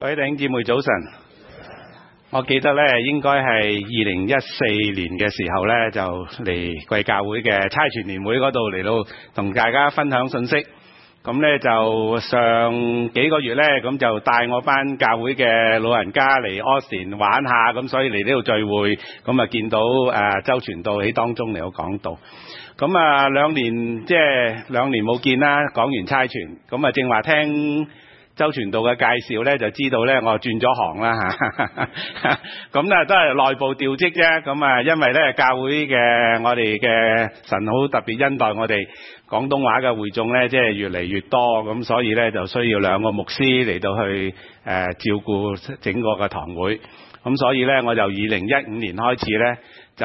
各位弟兄姊妹早晨，我記得咧應該係2014年嘅時候咧，就嚟貴教會嘅差傳年會嗰度嚟到同大家分享信息。咁咧就上幾個月咧，咁就帶我班教會嘅老人家嚟 Austin 玩下，咁所以嚟呢度聚會，咁啊見到周傳道喺當中嚟到講道。咁啊兩年冇見啦，講完差傳，咁啊正話聽周傳道嘅介紹咧，就知道咧我轉咗行啦嚇。咁咧都係內部調職啫。咁啊，因為咧教會嘅我哋嘅神好特別恩待我哋廣東話嘅會眾咧，即係越嚟越多，咁所以咧就需要兩個牧師嚟到去照顧整個嘅堂會。咁所以咧我就2015年開始咧就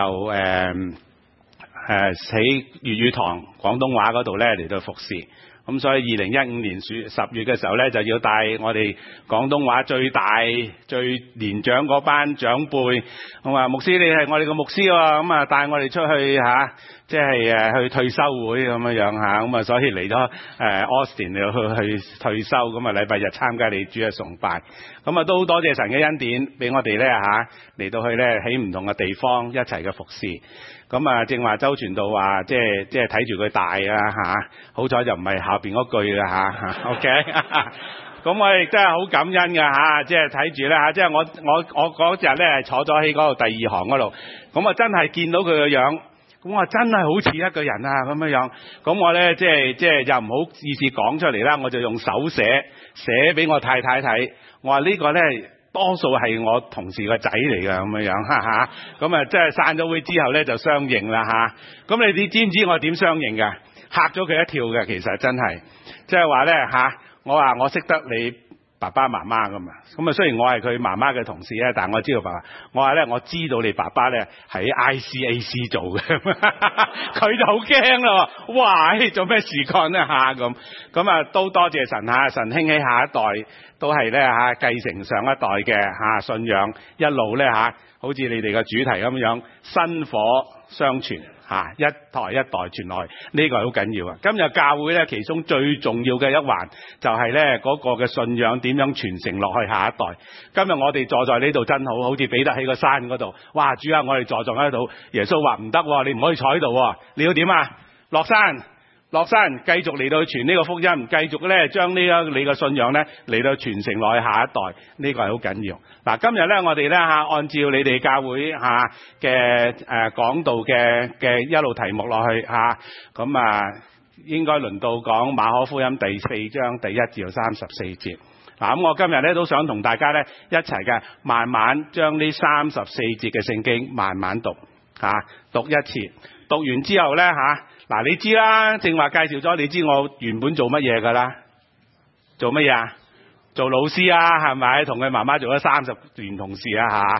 喺粵語堂廣東話嗰度咧嚟到服侍。咁所以2015年10月嘅時候咧，就要帶我哋廣東話最大最年長嗰班長輩，我話牧師你係我哋個牧師喎，咁啊帶我哋出去即係去退休會咁樣嚇，咁啊所以嚟咗Austin 去退休，咁啊禮拜日參加你主日崇拜，咁啊都多謝神嘅恩典，俾我哋咧嚟到去咧喺唔同嘅地方一齊嘅服侍。咁啊正話周傳道話即係睇住佢大好彩就唔係下邊嗰句啦OK 咁我亦都係好感恩嘅即係睇住咧即係我嗰日咧坐咗喺嗰度第二行嗰度，咁啊真係見到佢個樣，咁我真係好似一個人咁樣，咁我咧即係又唔好意思講出嚟啦，我就用手寫俾我太太睇，我話呢個咧多數係我同事個仔嚟㗎咁樣咁啊即係散咗會之後咧就相認啦咁你知唔知我點相認㗎？嚇咗佢一跳嘅，其實真係即係話咧我話我識得你爸爸媽媽㗎嘛，咁啊雖然我係佢媽媽嘅同事咧，但係我知道爸爸，我話咧我知道你爸爸咧喺 ICAC 做嘅，佢就好驚咯，哇做咩事幹咧咁啊都多謝神神興起下一代都係咧繼承上一代嘅信仰，一路咧好似你哋嘅主題咁樣薪火相傳一代一代傳落去，呢個係好緊要啊！今日教會咧其中最重要嘅一環就係咧嗰個嘅信仰點樣傳承落去下一代。今日我哋坐在呢度真好似彼得喺個山嗰度，哇主啊，我哋坐在喺度，耶穌話唔得，你唔可以坐喺度，你要點啊？落山繼續嚟到傳呢個福音，繼續咧將你個信仰咧嚟到傳承落去下一代，呢個係好緊要。嗱，今日咧我哋咧按照你哋教會嘅講道嘅一路題目落去咁應該輪到講馬可福音第4章第1至34節。嗱，咁我今日咧都想同大家咧一齊嘅慢慢將呢34節嘅聖經慢慢讀讀一次，讀完之後咧嗱，你知啦，正話介紹咗，你知我原本做乜嘢㗎啦？做乜嘢？做老師係咪？同佢媽媽做咗30年同事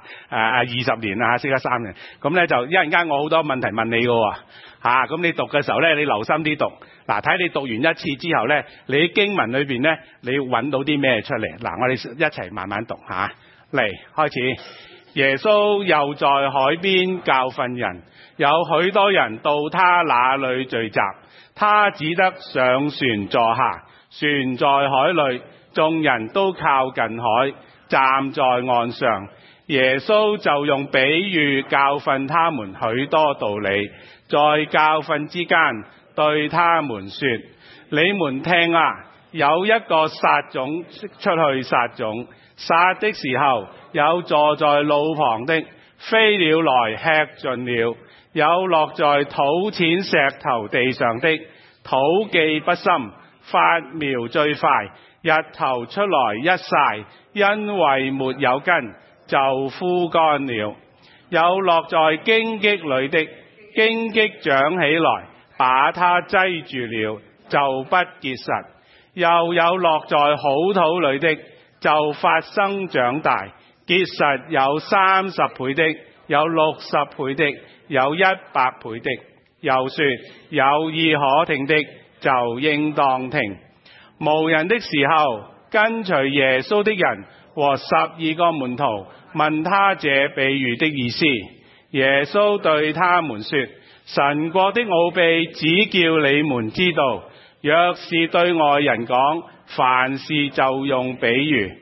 20年識咗3年。咁咧就一陣間我好多問題問你㗎喎咁你讀嘅時候咧，你留心啲讀。嗱，睇你讀完一次之後咧，你經文裏邊咧，你要揾到啲咩出嚟？嗱，我哋一齊慢慢讀嚟開始。耶穌又在海邊教訓人，有許多人到他那裏聚集，他只得上船坐下，船在海裏，眾人都靠近海，站在岸上。耶穌就用比喻教訓他們許多道理，在教訓之間對他們說：你們聽有一個撒種出去撒種，撒的時候，有坐在路旁的，飛鳥來吃盡了；有落在土淺石頭地上的，土既不深，發苗最快，日頭出來一曬，因為沒有根，就枯乾了；有落在荊棘裏的，荊棘長起來，把它擠住了，就不結實；又有落在好土裏的，就發生長大，結實有30倍的，有60倍的，有100倍的。又說有耳可聽的，就應當聽。無人的時候，跟隨耶穌的人和12個門徒問他這比喻的意思。耶穌對他們說：神國的奧秘只叫你們知道，若是對外人講，凡事就用比喻，叫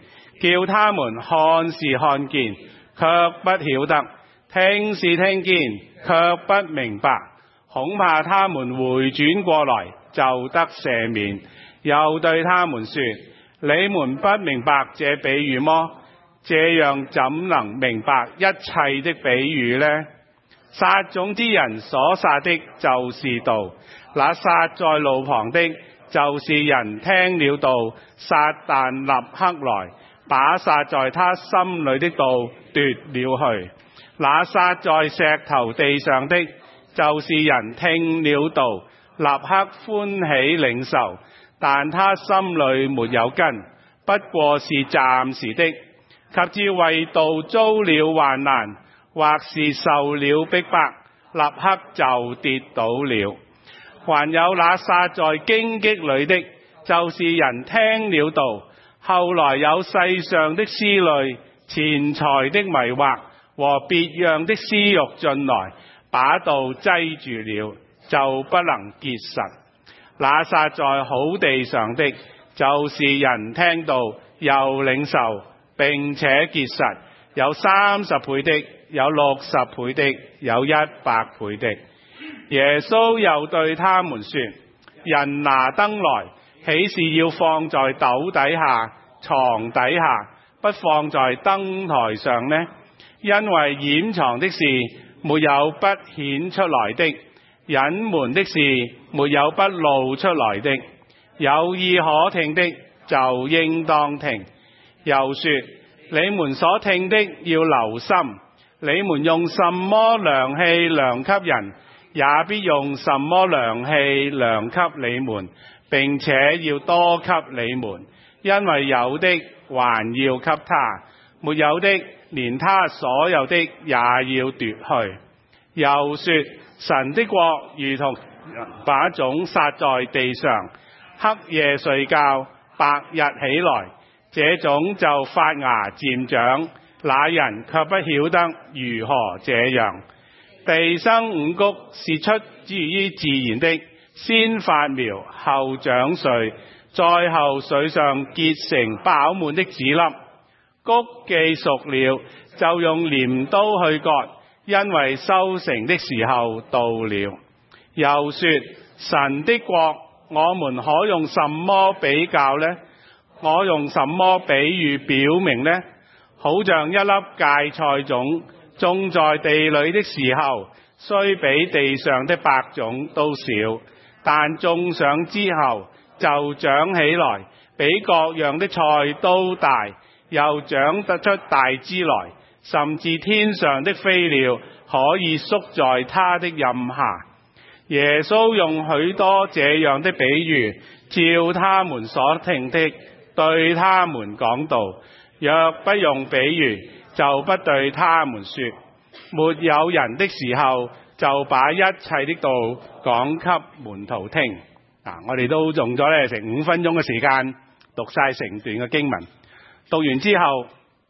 叫他們看是看見，卻不曉得；聽是聽見，卻不明白。恐怕他們回轉過來，就得赦免。又對他們說：你們不明白這比喻麼？這樣怎能明白一切的比喻呢？撒種之人所撒的就是道，那撒在路旁的，就是人聽了道，撒旦立刻來，把撒在他心裏的道奪了去。那撒在石頭地上的，就是人聽了道，立刻歡喜領受，但他心裏沒有根，不過是暫時的。及至為道遭了患難，或是受了逼迫，立刻就跌倒了。還有那撒在荊棘裏的，就是人聽了道，後來有世上的思慮、錢財的迷惑和別樣的私慾進來，把道擠住了，就不能結實。那撒在好地上的，就是人聽道又領受，並且結實，有30倍的，有60倍的，有100倍的。耶穌又對他們說：人拿燈來，豈是要放在斗底下、床底下，不放在燈台上呢？因為掩藏的事沒有不顯出來的，隱瞞的事沒有不露出來的。有耳可聽的就應當聽。又說：你們所聽的要留心，你們用什麼量器量給人，也必用什麼量器量給你們，並且要多給你們。因為有的還要給他，沒有的連他所有的也要奪去。又說：神的國如同把種撒在地上，黑夜睡覺，白日起來，這種就發芽漸長，那人卻不曉得如何這樣。地生五穀是出自於自然的，先發苗，後長穗，再後穗上結成飽滿的籽粒。穀既熟了，就用鐮刀去割，因為收成的時候到了。又說：神的國，我們可用什麼比較呢？我用什麼比喻表明呢？好像一粒芥菜種種在地裏的時候，雖比地上的白種都小，但種上之後就長起來，比各樣的菜都大，又長得出大枝來，甚至天上的飛鳥可以宿在它的蔭下。耶穌用許多這樣的比喻，照他們所聽的，對他們講道。若不用比喻，就不對他們說。沒有人的時候，就把一切的道講給門徒聽。我哋都用咗成5分鐘嘅時間讀晒成段嘅經文。讀完之後，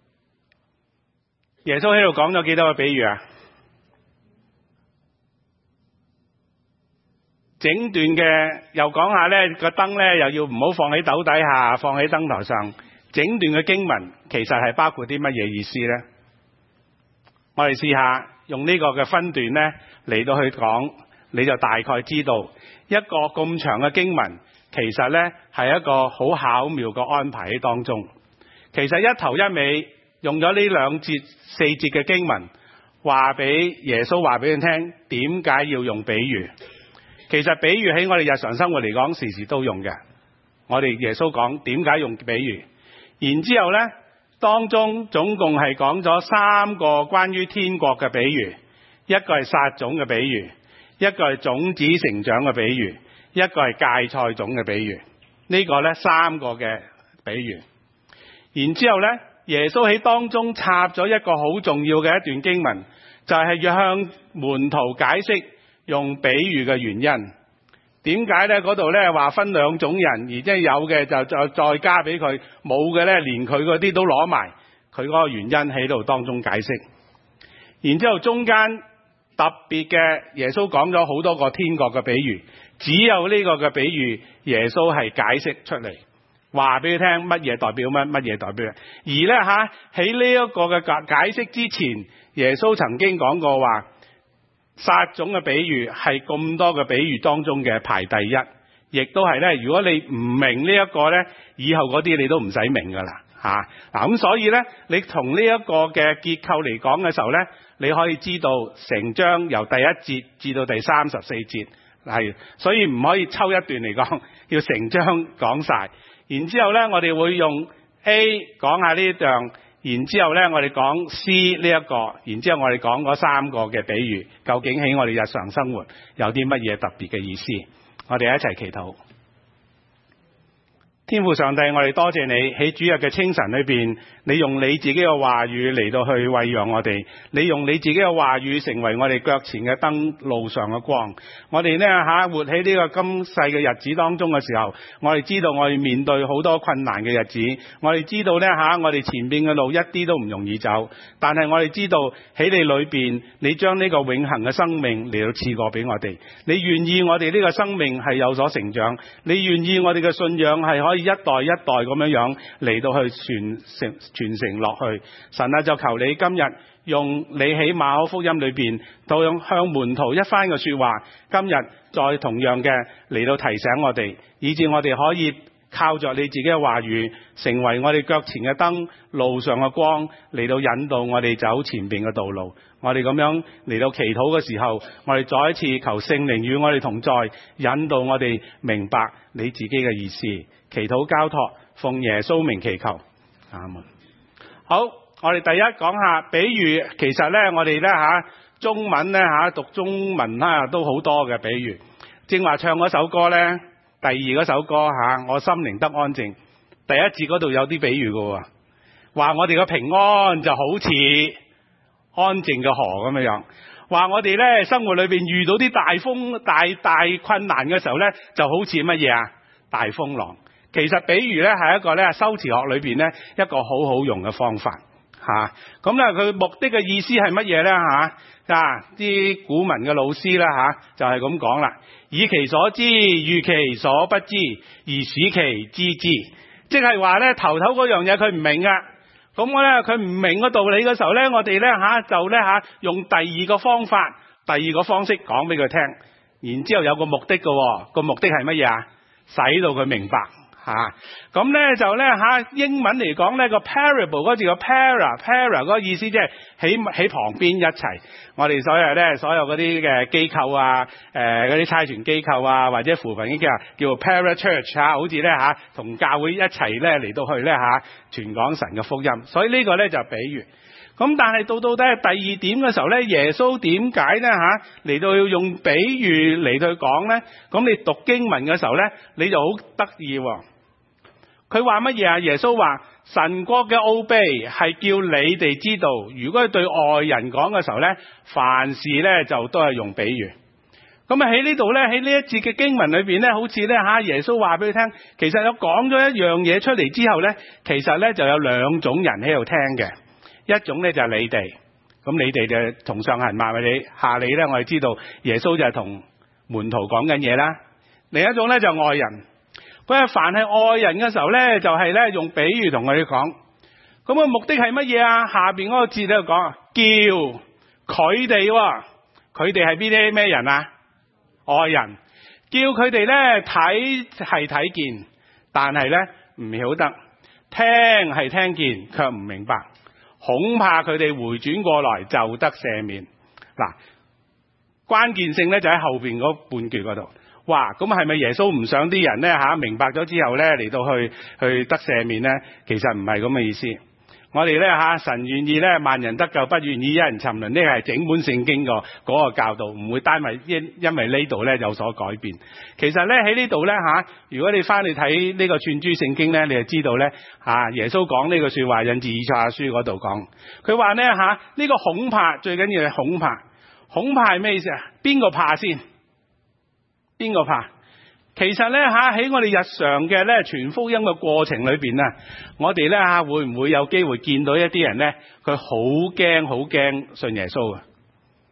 耶穌喺度講咗幾多個比喻啊？整段嘅又講下呢個燈呢，又要唔好放喺斗底下，放喺燈台上。整段嘅經文其實係包括啲乜嘢意思呢？我哋試下用呢個嘅分段呢嚟到去講，你就大概知道一個咁長嘅經文其實呢係一個好巧妙嘅安排喺當中。其實一頭一尾用咗呢4節嘅經文，話俾耶穌話俾佢聽點解要用比喻。其實比喻喺我哋日常生活嚟講時時都用嘅。我哋耶穌講點解用比喻，然之後呢當中總共係講咗3個關於天國嘅比喻，一個係撒種嘅比喻，一個係種子成長嘅比喻，一個係芥菜種嘅比喻。呢個呢3個嘅比喻。然之後呢耶穌喺當中插咗一個好重要嘅一段經文，就係要向門徒解釋用比喻嘅原因。點解呢？嗰度呢話分2種人，而即係有嘅就再加俾佢，冇嘅呢連佢嗰啲都攞埋，佢嗰個原因喺度當中解釋。然之後中間特別嘅耶穌講咗好多個天國嘅比喻，只有呢個嘅比喻耶穌係解釋出嚟， 話俾佢聽乜嘢代表乜嘢代表。而咧喺呢一個嘅解釋之前，耶穌曾經講過話，撒種嘅比喻係咁多嘅比喻當中嘅排第一，亦都係咧，如果你唔明呢一個咧，以後嗰啲你都唔使明噶啦嗱，咁所以咧，你從呢一個嘅結構嚟講嘅時候咧，你可以知道成章由第一節至到第34節係，所以唔可以抽一段嚟講，要成章講晒。然之後咧，我哋會用 A 講下呢一樣，然之後咧我哋講 C 呢一個，然之後我哋講嗰三個嘅比喻，究竟喺我哋日常生活有啲乜嘢特別嘅意思？我哋一齊祈禱。天父上帝，我哋多謝你喺主日嘅清晨裏邊，你用你自己嘅話語嚟到去餵養我哋，你用你自己嘅話語成為我哋腳前嘅燈，路上嘅光。我哋呢活喺呢個今世嘅日子當中嘅時候，我哋知道我哋面對好多困難嘅日子，我哋知道呢我哋前邊嘅路一啲都唔容易走，但係我哋知道喺你裏邊，你將呢個永恆嘅生命嚟到賜過俾我哋，你願意我哋呢個生命係有所成長，你願意我哋嘅信仰係可以一代一代咁樣嚟到去傳承落去。神啊，就求你今日用你喺馬可福音裏邊到向門徒一番嘅說話，今日再同樣嘅嚟到提醒我哋，以致我哋可以靠着你自己嘅話語，成為我哋腳前嘅燈，路上嘅光，嚟到引導我哋走前邊嘅道路。我哋咁樣嚟到祈禱嘅時候，我哋再一次求聖靈與我哋同在，引導我哋明白你自己嘅意思。祈禱交託，奉耶穌名祈求，阿門。好，我哋第一講下比喻。其實呢，我哋呢中文呢讀中文都好多嘅比喻。正話唱嗰首歌呢，第二嗰首歌我心靈得安靜，第一節嗰度有啲比喻嘅，話我哋嘅平安就好似安靜嘅河咁樣，話我哋呢生活裏邊遇到啲大風大困難嘅時候呢，就好似乜嘢大風浪。其實比喻呢係一個呢修辭學裏邊呢一個好好用嘅方法咁呢佢目的嘅意思係乜嘢呢啲古文嘅老師啦就係咁講啦，以其所知，喻其所不知，而使其知之。即係話呢頭嗰樣嘢佢唔明咁我呢佢唔明個道理嘅時候呢，我哋呢就呢用第二個方法，第二個方式講俾佢聽，然之後有個目的嘅，個目的係乜嘢使到佢明白咁呢就呢英文嚟講呢個 parable 嗰字個 para 嗰個意思即係喺旁邊一齊。我哋所有嗰啲嘅機構嗰啲差傳機構或者扶貧機構叫做 para church 好似呢同教會一齊呢嚟到去呢傳講神嘅福音。所以呢個呢就比喻。咁但係到底第二點嘅時候呢，耶穌點解呢嚟到要用比喻嚟到講呢？咁你讀經文嘅時候呢，你就好得意喎。佢話乜嘢耶穌話神國嘅奧秘係叫你哋知道，如果係對外人講嘅時候呢，凡事呢就都係用比喻。咁喺呢度呢，喺呢一節嘅經文裏邊呢，好似呢耶穌話俾佢聽，其實有講咗一樣嘢出嚟之後呢，其實呢就有兩種人喺度聽嘅。一種呢就係你哋，咁你哋就同上行埋你下你呢，我哋知道耶穌就係同門徒講緊嘢啦。另一種呢就係外人。佢係凡係愛人嘅時候呢，就係呢用比喻同佢哋講。咁個目的係乜嘢下邊嗰個字喺度講，叫佢哋，佢哋係邊啲咩人愛人，叫佢哋呢睇係睇見，但係呢唔曉得，聽係聽見，卻唔明白，恐怕佢哋回轉過來就得赦免。嗱，關鍵性呢就喺後邊嗰半句嗰度。哇，咁係咪耶穌唔想啲人呢明白咗之後呢嚟到去得赦免呢？其實唔係咁嘅意思。我哋呢神願意呢萬人得救，不願意一人沉淪，呢係整本聖經嗰個教導，唔會單為因為呢度呢有所改變。其實呢喺呢度呢如果你翻去睇呢個串珠聖經呢，你就知道呢耶穌講呢個說話引自以賽亞書嗰度講，佢話呢呢個恐怕最緊要係恐怕，恐怕係咩意思邊個怕先？邊個怕？其實呢喺我哋日常嘅呢傳福音嘅過程裏邊我哋呢會唔會有機會見到一啲人呢？佢好驚信耶穌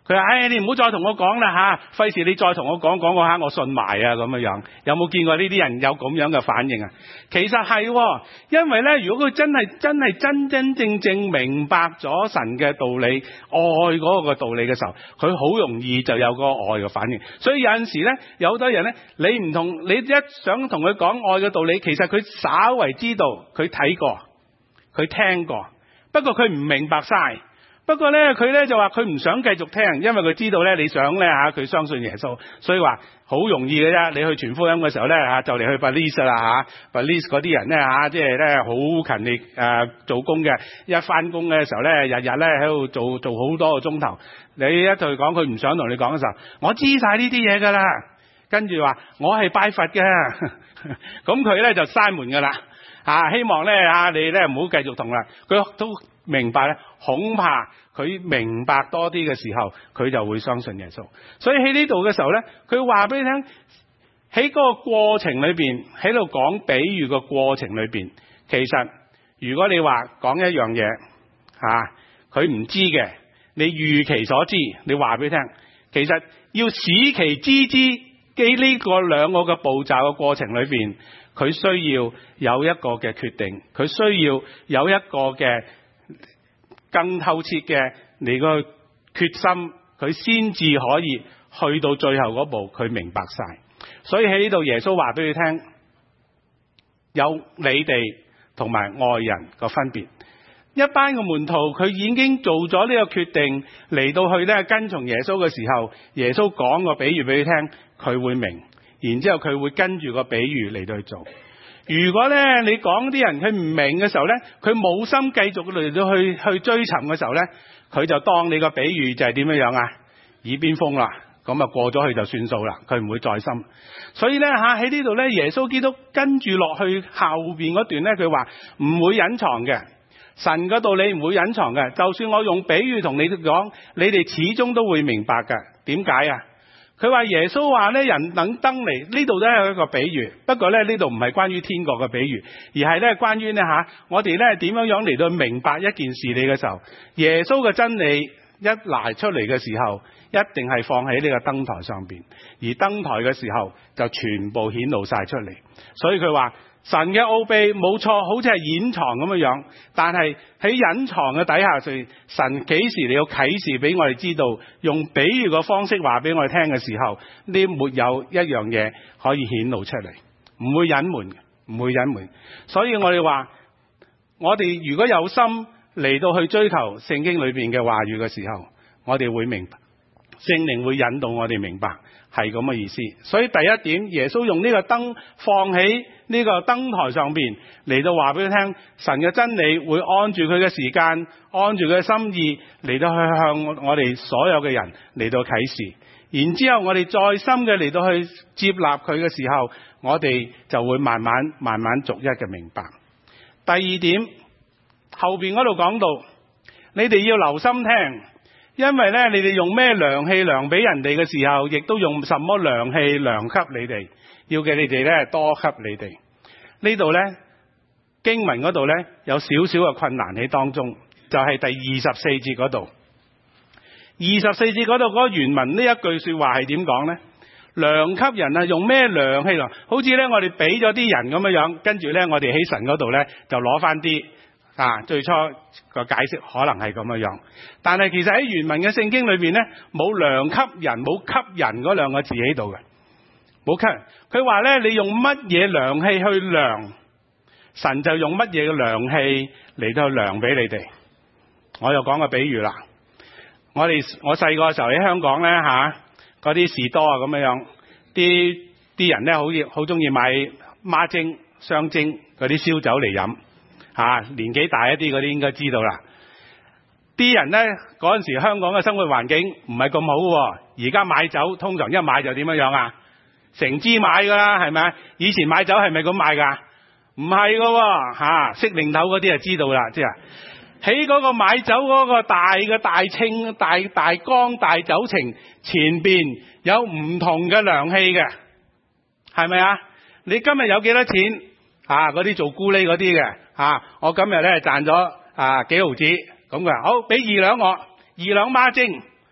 佢話你唔好再同我講啦吓，費事你再同我講下我信埋啊咁樣。有冇見過呢啲人有咁樣嘅反應啊？其實係，因為咧，如果佢真係真正明白咗神嘅道理、愛嗰個道理嘅時候，佢好容易就有嗰個愛嘅反應。所以有陣時咧，有好多人咧，你一想同佢講愛嘅道理，其實佢稍為知道，佢睇過，佢聽過，不過佢唔明白晒。不過咧，佢咧就話佢唔想繼續聽，因為佢知道咧，你想咧佢相信耶穌，所以話好容易嘅啫。你去傳福音嘅時候咧就嚟去 Belize 啦Belize 嗰啲人咧即係咧好勤力做工嘅，一翻工嘅時候咧，日日咧喺度做好多個鐘頭。你一同佢講，佢唔想同你講嘅時候，我知晒呢啲嘢噶啦，跟住話我係拜佛嘅，咁佢咧就閂門噶啦希望咧你咧唔好繼續同啦。佢都明白咧，恐怕佢明白多啲嘅時候，佢就會相信耶穌。所以喺呢度嘅時候咧，佢話俾你聽，喺嗰個過程裏邊，喺度講比喻嘅過程裏邊，其實如果你話講一樣嘢佢唔知嘅，你預其所知，你話俾佢聽，其實要使其知之嘅呢個兩個嘅步驟嘅過程裏邊，佢需要有一個嘅決定，佢需要有一個嘅更透徹嘅你個決心，佢先至可以去到最後嗰步，佢明白晒。所以喺呢度耶穌話俾佢聽，有你哋同埋愛人個分別。一班嘅門徒佢已經做咗呢個決定，嚟到去咧跟從耶穌嘅時候，耶穌講個比喻俾佢聽，佢會明，然之後佢會跟住個比喻嚟到去做。如果咧你講啲人佢唔明嘅時候咧，佢冇心繼續嚟到去追尋嘅時候咧，佢就當你個比喻就係點樣樣耳邊風啦，咁啊過咗去就算數啦，佢唔會再深。所以咧喺呢度咧，耶穌基督跟住落去後邊嗰段咧，佢話唔會隱藏嘅，神嘅道理唔會隱藏嘅，就算我用比喻同你講，你哋始終都會明白㗎。點解啊？佢話耶穌話咧，人等燈嚟，呢度都係一個比喻，不過咧呢度唔係關於天國嘅比喻，而係咧關於咧我哋咧點樣嚟到明白一件事理嘅時候，耶穌嘅真理一拿出嚟嘅時候，一定係放喺呢個燈台上邊，而燈台嘅時候就全部顯露晒出嚟。所以佢話神嘅奧秘冇錯，好似係掩藏咁樣，但係喺隱藏嘅底下，神幾時你要啟示俾我哋知道，用比喻嘅方式話俾我哋聽嘅時候，呢沒有一樣嘢可以顯露出嚟，唔會隱瞞，唔會隱瞞。所以我哋話，我哋如果有心嚟到去追求聖經裏邊嘅話語嘅時候，我哋會明白，聖靈會引導我哋明白，係咁嘅意思。所以第一點，耶穌用呢個燈放喺呢個燈台上邊嚟到話俾佢聽，神嘅真理會按住佢嘅時間，按住佢嘅心意嚟到去向我哋所有嘅人嚟到啟示。然之後我哋再深嘅嚟到去接納佢嘅時候，我哋就會慢慢逐一嘅明白。第二點，後邊嗰度講到，你哋要留心聽，因為咧你哋用咩量器量俾人哋嘅時候，亦都用什麼量器量給你哋，要嘅你哋咧多給你哋。呢度咧經文嗰度咧有少少嘅困難喺當中，就係第24節嗰度。24節嗰度嗰個原文呢一句說話係點講咧？量給人啊，用咩量器量？好似咧我哋俾咗啲人咁樣，跟住咧我哋喺神嗰度咧就攞翻啲。最初個解釋可能係咁樣，但係其實喺原文嘅聖經裏邊咧，冇量給人，冇給人嗰兩個字喺度嘅，冇給人。佢話咧，你用乜嘢量器去量，神就用乜嘢嘅量器嚟到量俾你哋。我又講個比喻啦，我細個嘅時候喺香港咧嗰啲士多啊咁樣，啲人咧好中意買孖蒸、雙蒸嗰啲燒酒嚟飲。年紀大一啲嗰啲應該知道啦。啲人呢，嗰陣時香港嘅生活環境唔係咁好喎。而家買酒通常一買就點樣啊？成支買㗎啦，係咪？以前買酒係咪咁買㗎？唔係㗎喎。識領頭嗰啲就知道啦，即係喺嗰個買酒嗰個大嘅大稱大缸大酒埕前邊有唔同嘅量器嘅，係咪啊？你今日有幾多錢？嗰啲做咕喱嗰啲嘅。我今日咧賺咗幾毫子，咁佢話好俾2兩我，2兩孖蒸，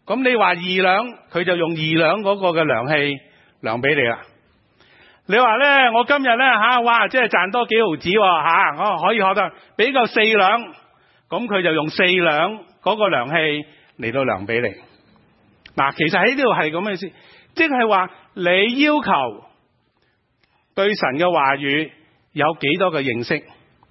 咁你話2兩，佢就用2兩嗰個嘅量器量俾你啦。你話咧，我今日咧哇，即係賺多幾毫子喎，我可以學得俾夠4兩，咁佢就用4兩嗰個量器嚟到量俾你。嗱，其實喺呢度係咁嘅意思，即係話你要求對神嘅話語有幾多嘅認識，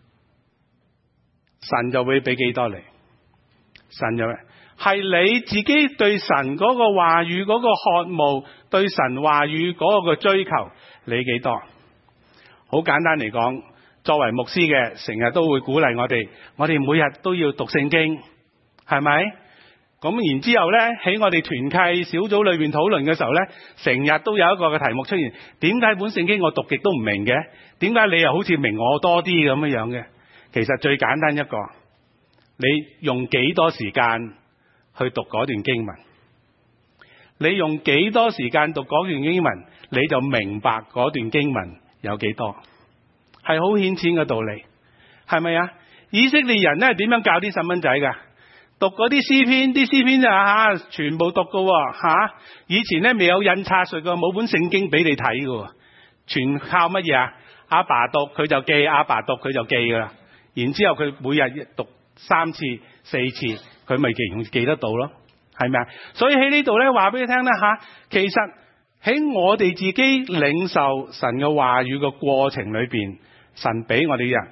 神就會俾幾多你。神就係你自己對神嗰個話語嗰個渴慕，對神話語嗰個嘅追求，你幾多？好簡單嚟講，作為牧師嘅，成日都會鼓勵我哋每日都要讀聖經，係咪？咁然之後呢，喺我哋團契小組裏邊討論嘅時候呢，成日都有一個嘅題目出現，點解本聖經我讀極都唔明嘅？點解你又好似明我多啲咁樣嘅？其實最簡單一個，你用幾多時間去讀嗰段經文？你用幾多時間讀嗰段經文，你就明白嗰段經文有幾多，係好顯淺嘅道理，係咪啊？以色列人咧點樣教啲細蚊仔噶？讀嗰啲詩篇，啲詩篇就全部讀噶以前咧未有印刷術噶，冇本聖經俾你睇噶，全靠乜嘢啊？阿爸讀佢就記，阿爸讀佢就記噶啦。然之後佢每日讀3次、4次，佢咪記得到咯，係咪啊？所以喺呢度咧話俾你聽啦其實喺我哋自己領受神嘅話語嘅過程裏邊，神俾我哋人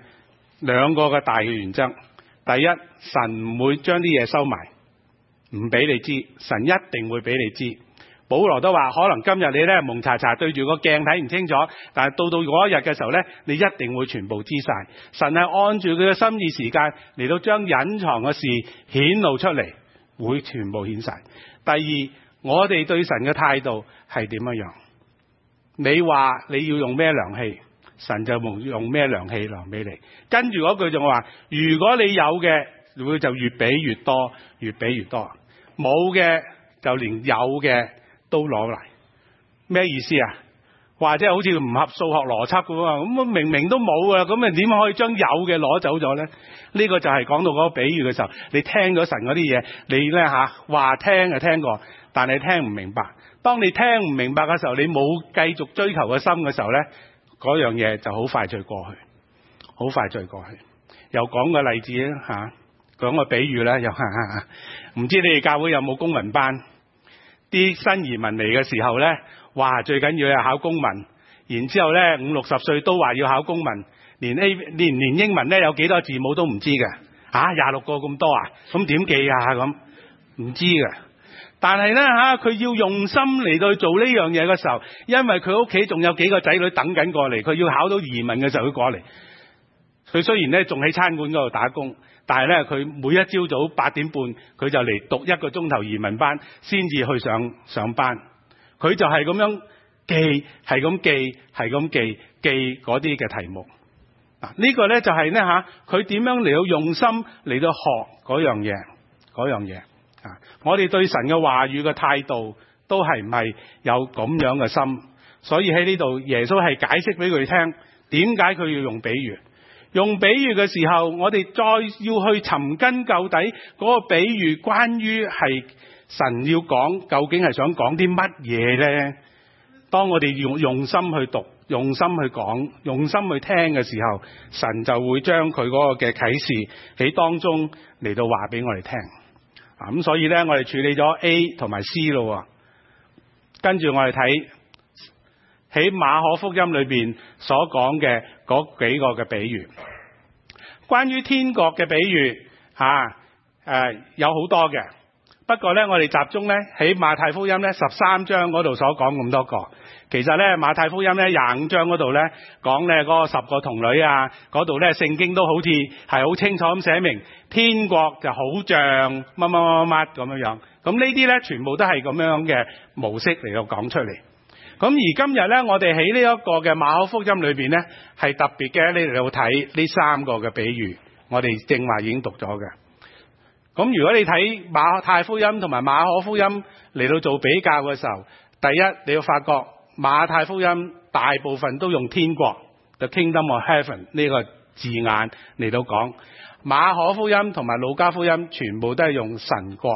2個嘅大嘅原則。第一，神唔會將啲嘢收埋，唔俾你知，神一定會俾你知。保羅都話，可能今日你咧蒙查查對住個鏡睇唔清楚，但係到嗰一日嘅時候咧，你一定會全部知晒。神係按住佢嘅心意時間嚟到將隱藏嘅事顯露出嚟，會全部顯晒。第二，我哋對神嘅態度係點樣？你話你要用咩量器，神就用咩量器量俾你。跟住嗰句仲話，如果你有嘅，會就越俾越多，越俾越多；冇嘅就連有嘅都攞嚟。咩意思啊？或者好似唔合數學邏輯噶嘛？咁明明都冇啊，咁啊點可以將有嘅攞走咗呢？呢個就係講到嗰個比喻嘅時候，你聽咗神嗰啲嘢，你咧話聽就聽過，但係聽唔明白。當你聽唔明白嘅時候，你冇繼續追求嘅心嘅時候呢，嗰樣嘢就好快就過去，好快就過去。又講個例子講個比喻咧，又唔知你哋教會有冇公民班？啲新移民嚟嘅時候咧，哇，最緊要係考公民，然之後咧50-60歲都話要考公民，連英文咧有幾多字母都唔知嘅，26個咁多啊，咁點記啊？咁唔知嘅。但係咧佢要用心嚟到做呢樣嘢嘅時候，因為佢屋企仲有幾個仔女等緊過嚟，佢要考到移民嘅時候佢過嚟。佢雖然咧仲喺餐館嗰度打工，但係咧佢每一朝早8點半佢就嚟讀1個鐘頭移民班，先至去上班。佢就係咁樣記，係咁記，係咁記嗰啲嘅題目。呢個咧就係咧佢點樣嚟到用心嚟到學嗰樣嘢。我哋對神嘅話語嘅態度都係唔係有咁樣嘅心？所以喺呢度耶穌係解釋俾佢聽，點解佢要用比喻？用比喻嘅時候，我哋再要去尋根究底嗰個比喻，關於係神要講，究竟係想講啲乜嘢呢？當我哋用心去讀、用心去講、用心去聽嘅時候，神就會將佢嗰個嘅啟示喺當中嚟到話俾我哋聽。咁所以呢，我哋處理咗 A 同埋 C 咯。跟住我哋睇喺馬可福音裏邊所講嘅嗰幾個嘅比喻，關於天國嘅比喻有好多嘅。不過呢，我哋集中呢喺馬太福音呢13章嗰度所講咁多個。其實呢，馬太福音呢25章嗰度呢講呢嗰個10個童女嗰度呢聖經都好似係好清楚咁寫明，天國就好像乜乜乜乜咁樣。咁呢啲呢全部都係咁樣嘅模式嚟到講出嚟。咁而今日呢，我哋喺呢一個嘅馬可福音裏邊呢，係特別嘅，你哋要睇呢3個嘅比喻，我哋正話已經讀咗嘅。咁如果你睇馬太福音同埋馬可福音嚟到做比較嘅時候，第一你要發覺馬太福音大部分都用天國 The Kingdom of Heaven 呢個字眼嚟到講，馬可福音同埋路加福音全部都係用神國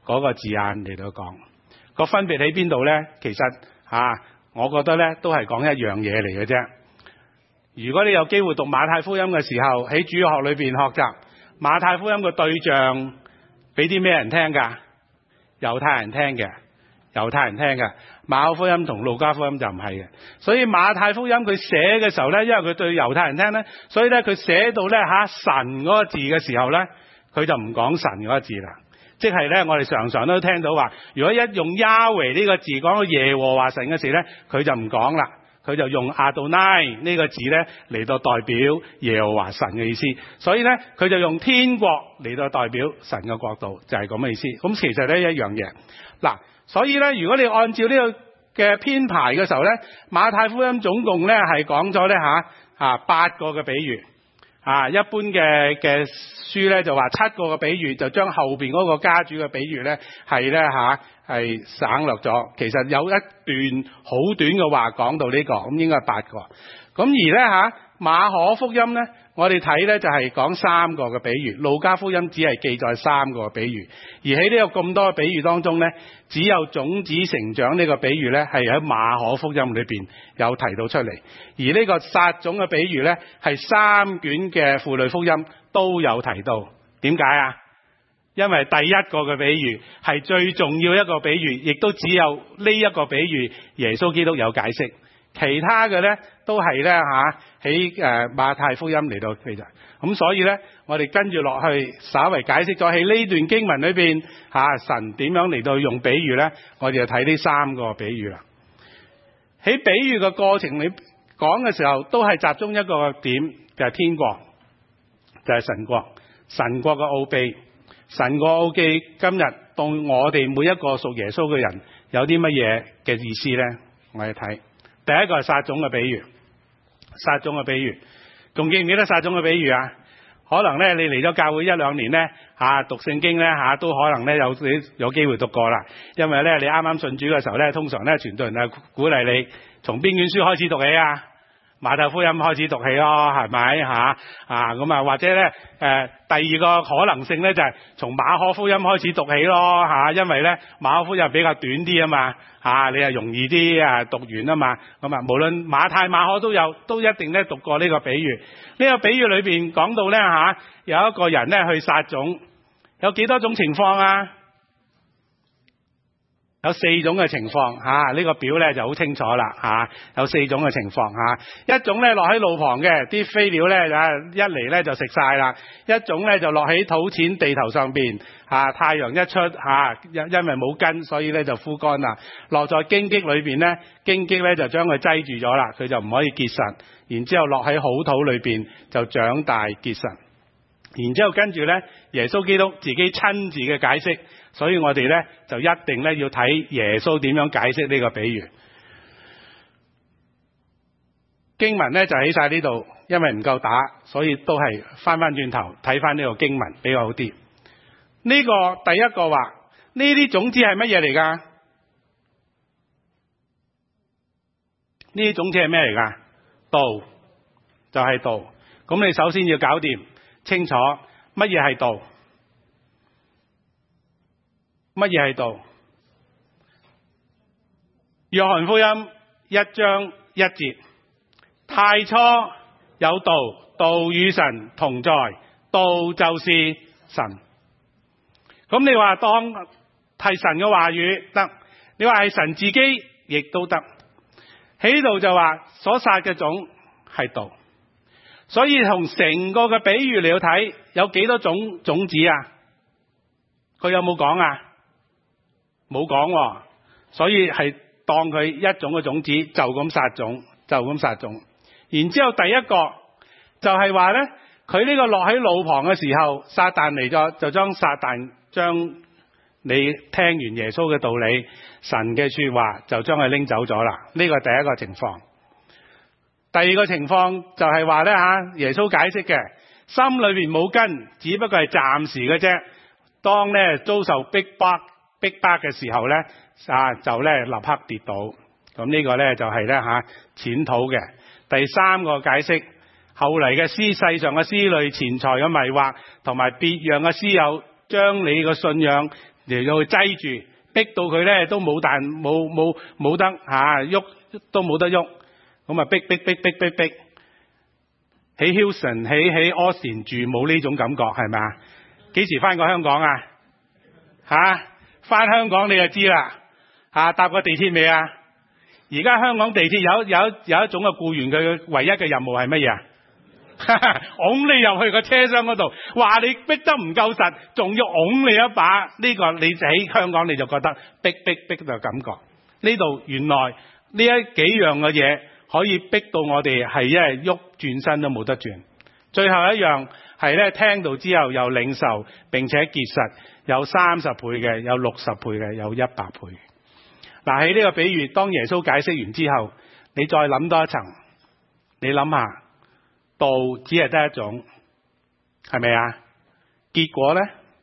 嗰個字眼嚟到講。個分別喺邊度呢？其實我覺得呢都係講一樣嘢嚟嘅啫。如果你有機會讀馬太福音嘅時候，喺主學裏邊學習馬太福音嘅對象，俾啲咩人聽㗎？猶太人聽嘅，猶太人聽嘅。馬可福音同路加福音就唔係嘅。所以馬太福音佢寫嘅時候呢，因為佢對猶太人聽呢，所以呢佢寫到呢神嗰個字嘅時候呢，佢就唔講神嗰個字啦。即係呢，我哋常常都聽到話，如果一用Yahweh呢個字講到耶和華神嘅事呢，佢就唔講啦，佢就用Adonai呢個字呢嚟到代表耶和華神嘅意思。所以呢，佢就用天國嚟到代表神嘅國度，就係咁嘅意思。咁其實呢一樣嘢。嗱，所以呢，如果你按照呢個嘅編排嘅時候呢，馬太福音總共呢係講咗呢8個嘅比喻。一般嘅書咧就話7個嘅比喻，就將後邊嗰個家主嘅比喻咧係省略咗。其實有一段好短嘅話講到呢個，咁應該係8個。咁而咧馬可福音咧，我哋睇咧就係講3個嘅比喻，路加福音只係記載3個嘅比喻。而喺呢個咁多嘅比喻當中咧，只有種子成長呢個比喻咧係喺馬可福音裏邊有提到出嚟。而呢個撒種嘅比喻咧係3卷嘅符類福音都有提到。點解啊？因為第一個嘅比喻係最重要一個比喻，亦都只有呢一個比喻耶穌基督有解釋。其他嘅咧都係咧喺馬太福音嚟到其實咁，所以咧我哋跟住落去稍微解釋咗喺呢段經文裏邊神點樣嚟到用比喻咧，我哋就睇呢3個比喻啦。喺比喻嘅過程裏講嘅時候，都係集中一個點，就係天國，就係神國，神國嘅奧秘，神國奧秘今日到我哋每一個屬耶穌嘅人有啲乜嘢嘅意思咧？我哋睇。第一個係撒種嘅比喻，撒種嘅比喻，仲記唔記得撒種嘅比喻啊？可能咧你嚟咗教會1-2年咧讀聖經咧都可能咧有機會讀過啦。因為咧你啱啱信主嘅時候咧，通常咧傳道人係鼓勵你從邊卷書開始讀起啊？馬太福音開始讀起咯，係咪咁啊？或者咧第二個可能性咧就係從馬可福音開始讀起咯因為咧馬可福音比較短啲啊嘛你係容易啲讀完啊嘛。咁無論馬太馬可都一定咧讀過呢個比喻。呢個比喻裏邊講到咧有一個人咧去撒種，有幾多種情況啊？有4種嘅情況呢個表咧就好清楚啦有4種嘅情況一種咧落喺路旁嘅，啲飛鳥咧一嚟咧就食晒啦；一種咧就落喺土淺地頭上邊太陽一出因為冇根，所以咧就枯乾啦。落在荊棘裏邊咧，荊棘咧就將佢擠住咗啦，佢就唔可以結實。然之後落喺好土裏邊就長大結實。然之後跟住咧，耶穌基督自己親自嘅解釋。所以我哋咧就一定咧要睇耶穌點樣解釋呢個比喻。經文咧就喺晒呢度，因為唔夠打，所以都係翻轉頭睇翻呢個經文比較好啲。呢個第一個話，呢啲種子係乜嘢嚟㗎？呢啲種子係咩嚟㗎？道，就係道。咁你首先要搞掂清楚乜嘢係道。乜嘢係道？約翰福音1章1節，太初有道，道與神同在，道就是神。咁你話當係神嘅話語得，你話係神自己亦都得。喺呢度就話所撒嘅種係道，所以從成個嘅比喻嚟到睇，有幾多種種子啊？佢有冇講啊？冇講，所以係當佢一種嘅種子就咁撒種，就咁撒種。然之後第一個就係話咧，佢呢個落喺路旁嘅時候，撒旦嚟咗，就將你聽完耶穌嘅道理、神嘅說話，就將佢拎走咗啦。呢個係第一個情況。第二個情況就係話咧耶穌解釋嘅，心裏邊冇根，只不過係暫時嘅啫。當咧遭受逼迫嘅時候咧，就咧立刻跌倒。咁呢個咧就係咧淺土嘅。第三個解釋，後嚟嘅世上嘅思慮、錢財嘅迷惑，同埋別樣嘅私有，將你個信仰嚟到去擠住，逼到佢咧都冇得喐，都冇得喐。咁啊逼，喺 Hilton 喺 Austin 住冇呢種感覺係咪啊？幾時翻過香港啊？翻香港你就知啦。搭過地鐵未啊？而家香港地鐵有一種嘅僱員，佢唯一嘅任務係乜嘢啊？拱你入去個車廂嗰度，話你逼得唔夠實，仲要拱你一把。呢個你喺香港你就覺得逼嘅感覺。呢度原來呢幾樣嘅嘢可以逼到我哋係一係喐轉身都冇得轉。最後一樣係咧，聽到之後又領受並且結實，有30倍嘅，有60倍嘅，有100倍。嗱，喺呢個比喻，當耶穌解釋完之後，你再諗多一層，你諗下，道只係得一種，係咪啊？結果咧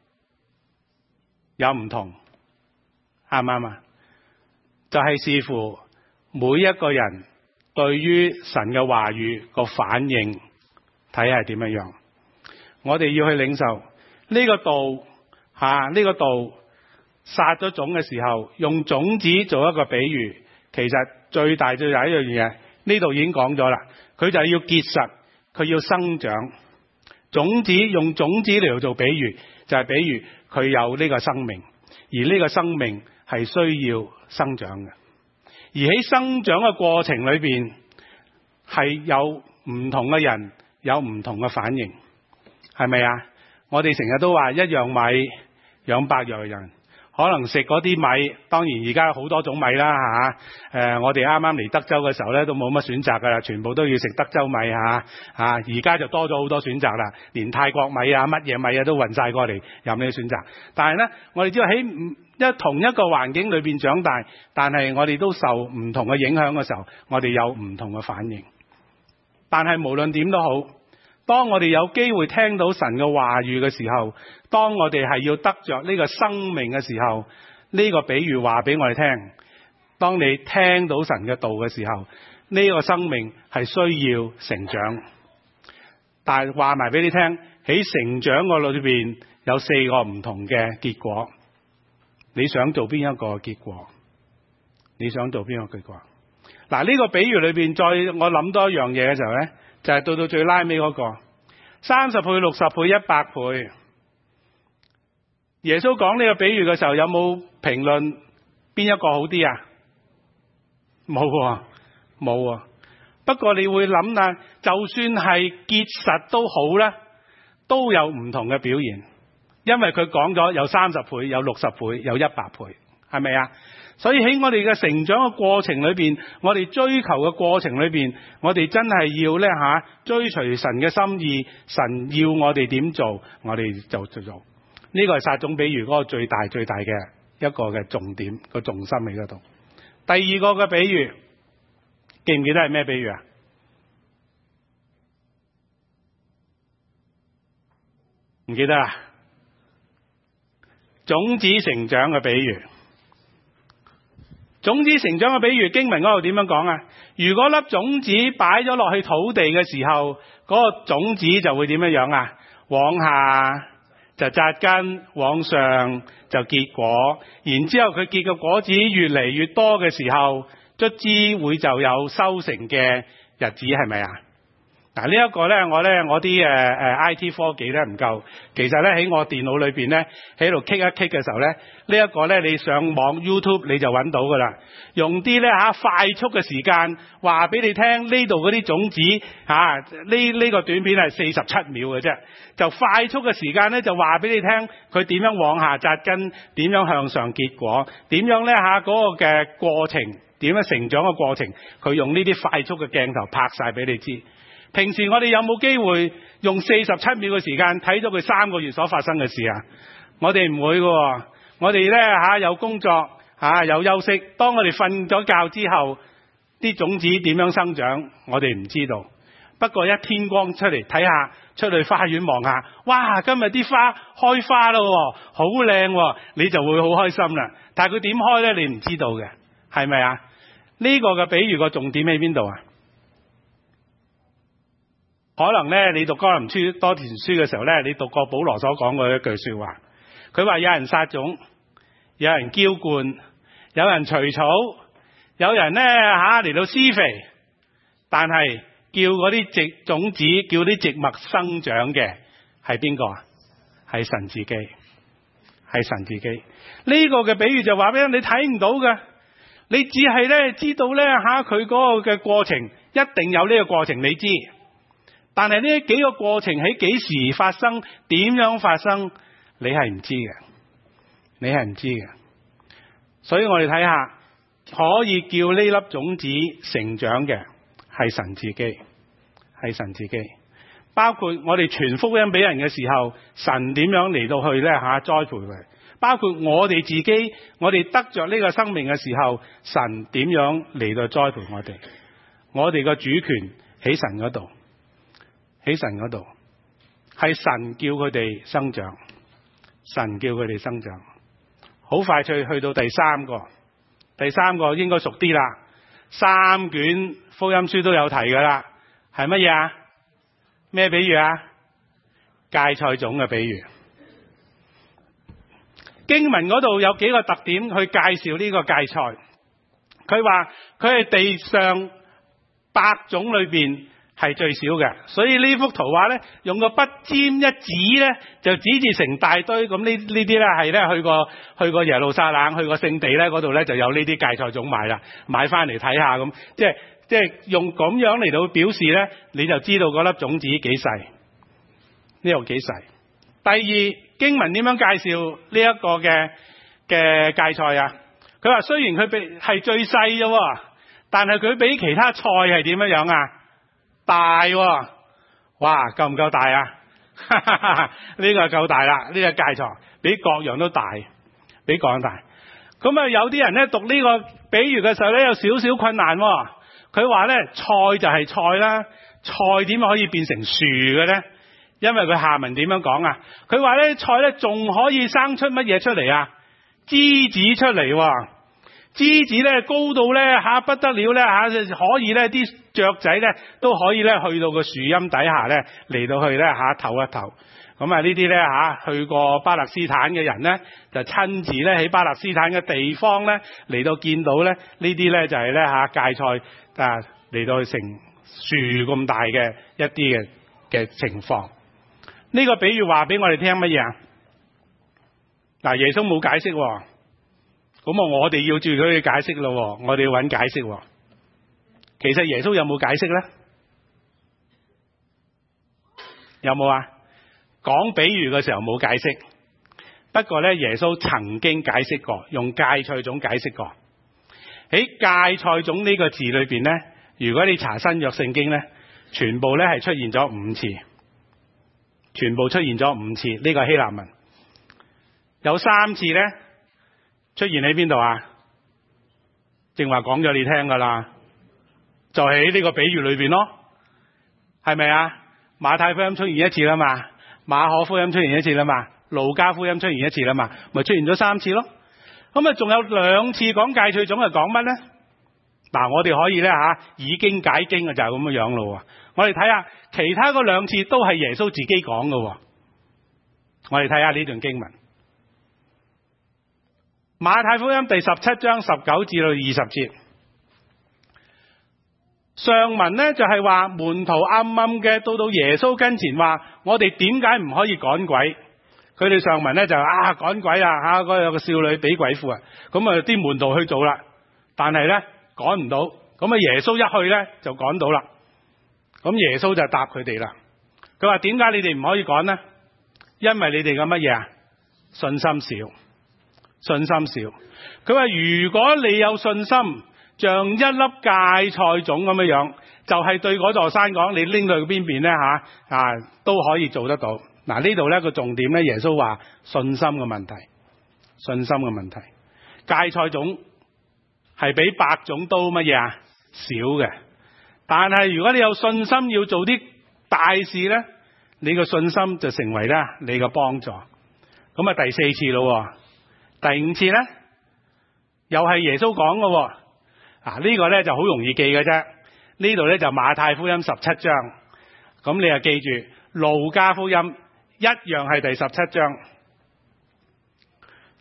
有唔同，啱唔啱啊？就係視乎每一個人對於神嘅話語個反應，睇下點樣。我哋要去領受呢個道，呢個道撒咗種嘅時候，用種子做一個比喻，其實最大一樣嘢，呢度已經講咗啦。佢就要結實，佢要生長。種子用種子嚟做比喻，就係比喻佢有呢個生命，而呢個生命係需要生長嘅。而喺生長嘅過程裏邊，係有唔同嘅人有唔同嘅反應，係咪啊？我哋成日都話一樣米養百樣人。可能食嗰啲米，當然而家好多種米啦我哋啱啱嚟德州嘅時候咧，都冇乜選擇噶啦，全部都要食德州米而家就多咗好多選擇啦，連泰國米乜嘢米都運晒過嚟，有咩選擇？但係咧，我哋知道喺同一個環境裏邊長大，但係我哋都受唔同嘅影響嘅時候，我哋有唔同嘅反應。但係無論點都好，當我哋有機會聽到神嘅話語嘅時候，當我哋係要得着呢個生命嘅時候，呢個比喻話俾我哋聽，當你聽到神嘅道嘅時候，呢個生命係需要成長。但係話埋俾你聽，喺成長個裏邊有4個唔同嘅結果，你想做邊一個結果？你想做邊個結果？嗱，呢個比喻裏邊，再我諗多一樣嘢嘅時候咧，就係到最拉尾嗰個30倍、60倍、100倍。耶穌講呢個比喻嘅時候，有冇評論邊一個好啲啊？冇啊。不過你會諗啦，就算係結實都好啦，都有唔同嘅表現，因為佢講咗有30倍、有60倍、有100倍，係咪啊？所以喺我哋嘅成長嘅過程裏邊，我哋追求嘅過程裏邊，我哋真係要咧追隨神嘅心意，神要我哋點做，我哋就做。呢個係撒種比喻嗰個最大嘅一個嘅重點，個重心喺嗰度。第二個嘅比喻，記唔記得係咩比喻啊？唔記得啊？種子成長嘅比喻。種子成長嘅比喻，經文嗰度點樣講啊？如果粒種子擺咗落去土地嘅時候，嗰個種子就會點樣啊？往下就扎根，往上就結果，然之後佢結嘅果子越嚟越多嘅時候，卒之會就有收成嘅日子，係咪啊？嗱，呢一個咧，我啲IT 科技咧唔夠，其實咧喺我電腦裏邊咧喺度 click 一 click 嘅時候咧，呢一個咧你上網 YouTube 你就揾到噶啦，用啲咧快速嘅時間話俾你聽，呢度嗰啲種子呢個短片係47秒嘅啫，就快速嘅時間咧就話俾你聽佢點樣往下扎根，點樣向上結果，點樣咧嗰個嘅過程，點樣成長嘅過程，佢用呢啲快速嘅鏡頭拍晒俾你知。平時我哋有冇機會用47秒嘅時間睇咗佢3個月所發生嘅事啊？我哋唔會喎。我哋咧有工作有休息。當我哋瞓咗覺之後，啲種子點樣生長，我哋唔知道。不過一天光出嚟睇下，出去花園望下，哇！今日啲花開花咯，好靚，你就會好開心啦。但係佢點開咧，你唔知道嘅，係咪啊？呢個嘅比喻個重點喺邊度啊？可能咧，你讀哥林多前書嘅時候咧，你讀過保羅所講過一句說話，佢話有人撒種， 有人澆灌，有人除草，有人咧嚟到施肥，但係叫嗰啲種子，叫啲植物生長嘅係邊個啊？係神自己，係神自己。呢個嘅比喻就話俾你睇唔到嘅，你只係咧知道咧佢嗰個嘅過程，一定有呢個過程你知，但係呢幾個過程喺幾時發生，點樣發生，你係唔知嘅，你係唔知嘅。所以我哋睇下，可以叫呢粒種子成長嘅係神自己，係神自己。包括我哋傳福音俾人嘅時候，神點樣嚟到去咧栽培佢，包括我哋自己，我哋得着呢個生命嘅時候，神點樣嚟到栽培我哋。我哋個主權喺神嗰度，喺神嗰度，係神叫佢哋生長，神叫佢哋生長。好快脆去到第三個應該熟啲啦，3卷福音書都有提噶啦，係乜嘢啊？咩比喻啊？芥菜種嘅比喻。經文嗰度有幾個特點去介紹呢個芥菜。佢話佢係地上100種裏邊係最少嘅，所以呢幅圖畫咧，用個筆尖一指咧，就指住成大堆。咁呢啲咧係咧去過耶路撒冷，去過聖地咧，嗰度咧就有呢啲芥菜種賣啦，買翻嚟睇下咁，即係用咁樣嚟到表示咧，你就知道嗰粒種子幾細，呢度幾細。第二，經文點樣介紹呢一個嘅芥菜啊？佢話雖然佢係最細啫，但係佢比其他菜係點樣啊？大喎，哇，夠唔夠大啊？呢個夠大啦，呢個芥菜比各樣都大，比各樣大。咁啊，有啲人咧讀呢個比喻嘅時候咧，有少少困難。佢話咧，菜就係菜啦，菜點可以變成樹嘅咧？因為佢下文點樣講啊？佢話咧，菜咧仲可以生出乜嘢出嚟啊？枝子出嚟。枝子咧高到咧不得了咧可以咧啲雀仔咧都可以咧去到個樹蔭底下咧嚟到去咧唞一唞。咁啊呢啲咧去過巴勒斯坦嘅人咧就親自咧喺巴勒斯坦嘅地方咧嚟到見到咧呢啲咧就係咧芥菜嚟到成樹咁大嘅一啲嘅情況。呢個比喻話俾我哋聽乜嘢啊？嗱，耶穌冇解釋喎。咁我哋要照佢嘅解釋咯，我哋要揾解釋。其實耶穌有冇解釋咧？有冇啊？講比喻嘅時候冇解釋，不過咧耶穌曾經解釋過，用芥菜種解釋過。喺芥菜種呢個字裏邊咧，如果你查新約聖經咧，全部咧係出現咗5次，全部出現咗5次。呢個希臘文有3次咧。出現喺邊度啊？正話講咗你聽噶啦，就喺呢個比喻裏邊咯，係咪啊？馬太福音出現1次啦嘛，馬可福音出現1次啦嘛，路加福音出現1次啦嘛，咪出現咗3次咯。咁啊，仲有2次講芥菜種係講乜咧？嗱，我哋可以咧以經解經嘅就係咁嘅樣咯。我哋睇下其他嗰2次都係耶穌自己講嘅。我哋睇下呢段經文。馬太福音第17章19至到20節，上文呢就係話門徒暗暗嘅到耶穌跟前話，我哋點解唔可以趕鬼？佢哋上文呢就趕鬼啊，嗰有個少女俾鬼附啊，咁啊啲門徒去做啦，但係呢趕唔到，咁啊耶穌一去呢就趕到啦。咁耶穌就答佢哋啦，佢話點解你哋唔可以趕呢？因為你哋嘅乜嘢啊？信心少。信心少，佢話如果你有信心，像一粒芥菜種咁樣，就係對嗰座山講，你拎到去邊邊咧都可以做得到。嗱，呢度咧個重點咧，耶穌話信心嘅問題，信心嘅問題。芥菜種係比100種都乜嘢啊？少嘅，但係如果你有信心要做啲大事咧，你個信心就成為咧你嘅幫助。咁啊第4次咯。第5次咧，又係耶穌講嘅。呢個咧就好容易記嘅啫。呢度咧就馬太福音17章，咁你就記住路加福音一樣係第17章。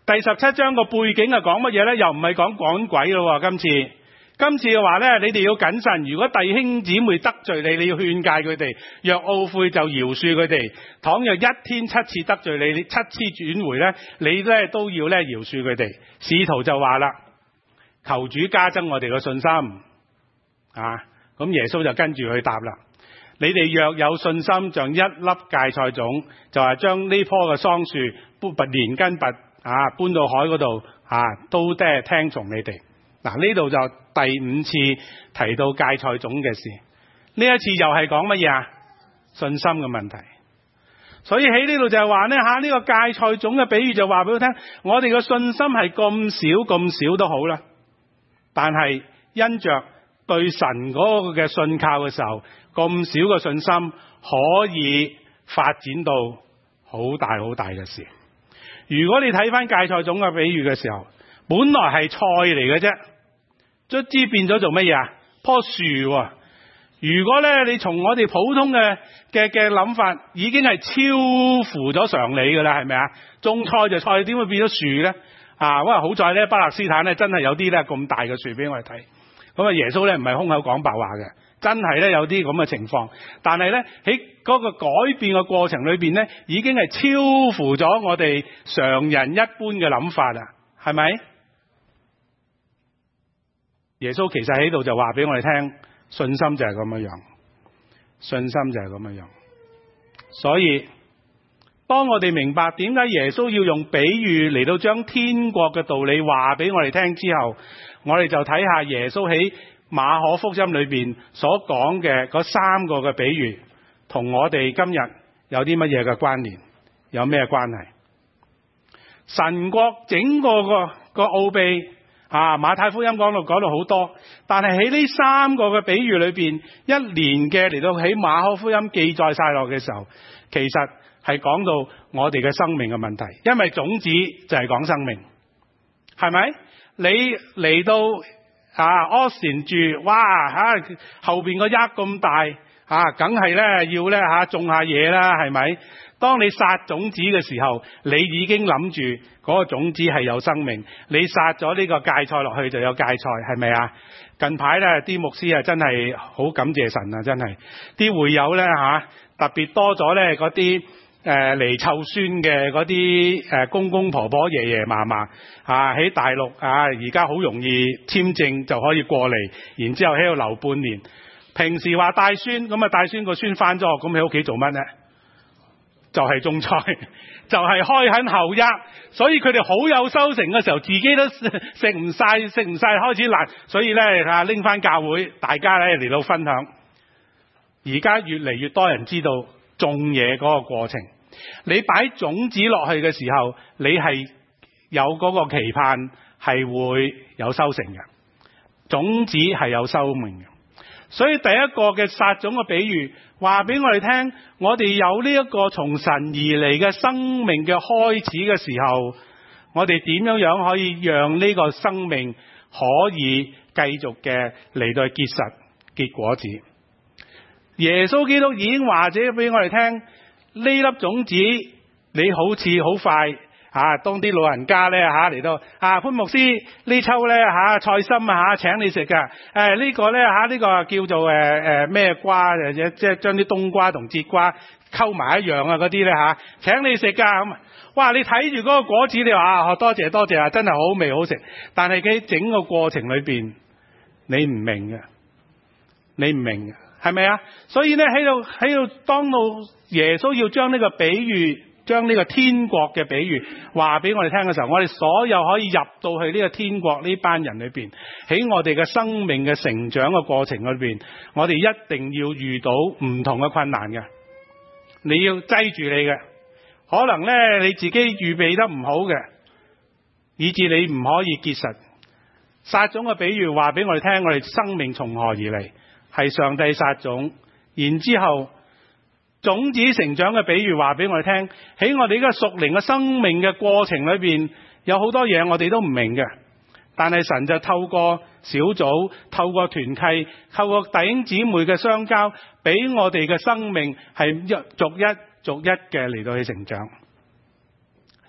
第17章個背景係講乜嘢呢？又唔係講趕鬼咯。今次嘅話呢，你哋要謹慎。如果弟兄姊妹得罪你，你要勸戒佢哋；若懊悔就饒恕佢哋。倘若一天7次得罪你，你7次轉回呢，你呢都要呢饒恕佢哋。使徒就話啦，求主加增我哋嘅信心。咁耶穌就跟住去答啦。你哋若有信心，像一粒芥菜種，就係將呢棵嘅桑樹連根拔搬到海嗰度都聽從你哋。呢度就第5次提到芥菜種嘅事。呢一次又係講乜嘢？信心嘅問題。所以喺呢度就係話呢個芥菜種嘅比喻就話俾佢聽，我哋嘅信心係咁少都好啦，但係因着對神嗰個嘅信靠嘅時候，咁少嘅信心可以發展到好大嘅事。如果你睇翻芥菜種嘅比喻嘅時候，本來係菜嚟嘅啫，卒之變咗做乜嘢？棵樹。如果咧你從我哋普通嘅諗法，已經係超乎咗常理噶啦，係咪啊？種菜就菜，點會變咗樹咧？好在咧巴勒斯坦咧真係有啲咧咁大嘅樹俾我哋睇。咁耶穌咧唔係空口講白話嘅，真係咧有啲咁嘅情況。但係咧喺嗰個改變嘅過程裏邊咧，已經係超乎咗我哋常人一般嘅諗法啦，係咪？耶穌其實喺度就話俾我哋聽，信心就係咁樣，信心就係咁樣。所以當我哋明白點解耶穌要用比喻嚟到將天國嘅道理話俾我哋聽之後，我哋就睇下耶穌喺馬可福音裏邊所講嘅嗰3個嘅比喻，同我哋今日有啲乜嘢嘅關聯，有咩關係？神國整個奧秘馬太福音講到好多，但係喺呢3個嘅比喻裏邊，一連嘅嚟到喺馬可福音記載晒落嘅時候，其實係講到我哋嘅生命嘅問題，因為種子就係講生命，係咪？你嚟到Austin 住，後邊個億咁大，梗係咧要咧種下嘢啦，係咪？當你撒種子嘅時候，你已經諗住嗰個種子係有生命，你撒咗呢個芥菜落去就有芥菜，係咪啊？近排咧啲牧師真係好感謝神啊，真係啲會友咧特別多咗咧嗰啲嚟湊孫嘅嗰啲公公婆婆爺爺嫲嫲喺大陸而家好容易簽證就可以過嚟，然之後喺度留半年。平時話帶孫咁帶孫個孫翻咗，咁喺屋企做乜呢？就係種菜，就係開墾後裔，所以佢哋好有收成嘅時候，自己都食唔晒，開始爛，所以咧拎翻教會，大家咧嚟到分享。而家越嚟越多人知道種嘢嗰個過程，你擺種子落去嘅時候，你係有嗰個期盼係會有收成嘅，種子係有收命嘅。所以第一個嘅撒種嘅比喻話俾我哋聽，我哋有呢一個從神而嚟嘅生命嘅開始嘅時候，我哋點樣可以讓呢個生命可以繼續嘅嚟到結實結果子。耶穌基督已經話咗俾我哋聽，呢粒種子你好似好快當啲老人家咧嚟到潘牧師呢秋咧菜心請你食噶，呢個咧呢個叫做咩瓜，即係將啲冬瓜同節瓜溝埋一樣嗰啲咧請你食噶。咁哇，你睇住嗰個果子，你話多謝真係好味好食，但係佢整個過程裏邊你唔明嘅，係咪啊？所以咧喺度當到耶穌要將呢個比喻，將呢個天國嘅比喻話俾我哋聽嘅時候，我哋所有可以入到去呢個天國呢班人裏邊，喺我哋嘅生命嘅成長嘅過程裏邊，我哋一定要遇到唔同嘅困難嘅，你要擠住你嘅，可能咧你自己預備得唔好嘅，以致你唔可以結實。撒種嘅比喻話俾我哋聽，我哋生命從何而嚟？係上帝撒種，然之後種子成長嘅比喻話俾我哋聽，喺我哋呢個屬靈嘅生命嘅過程裏邊，有好多嘢我哋都唔明嘅，但係神就透過小組、透過團契、透過弟兄姊妹嘅相交，俾我哋嘅生命係逐一嘅嚟到去成長。